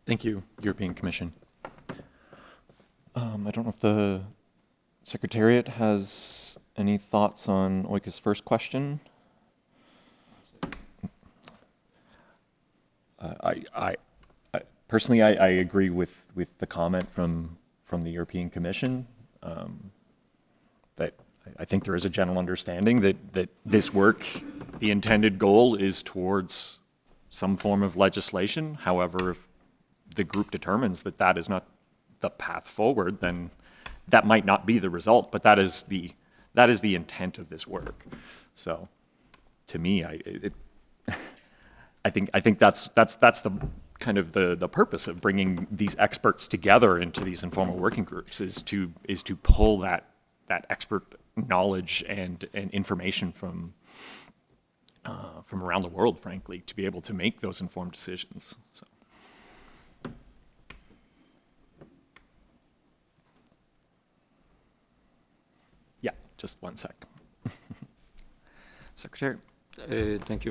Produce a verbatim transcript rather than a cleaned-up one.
Thank you, European Commission. Um, I don't know if the Secretariat has any thoughts on Oika's first question. Uh, I, I, I, personally, I, I agree with, with the comment from from the European Commission um, that I think there is a general understanding that that this work, the intended goal is towards some form of legislation. However, if the group determines that that is not the path forward, then that might not be the result. But that is the that is the intent of this work. So, to me, I it, I think I think that's that's that's the kind of the the purpose of bringing these experts together into these informal working groups is to is to pull that that expert knowledge and and information from uh, from around the world, frankly, to be able to make those informed decisions. So. Yeah, just one sec. Secretary. Uh, thank you.